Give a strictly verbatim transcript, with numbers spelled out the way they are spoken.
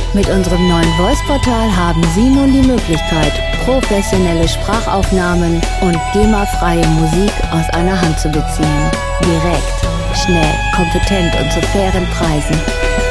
Mit unserem neuen Voice-Portal haben Sie nun die Möglichkeit, professionelle Sprachaufnahmen und GEMA-freie Musik aus einer Hand zu beziehen. Direkt, schnell, kompetent und zu fairen Preisen.